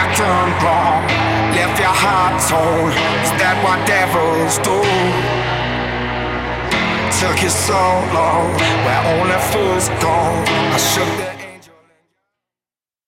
turned wrong, left your heart torn. Is that what devils do? Took you so long, where only fools go. I shook the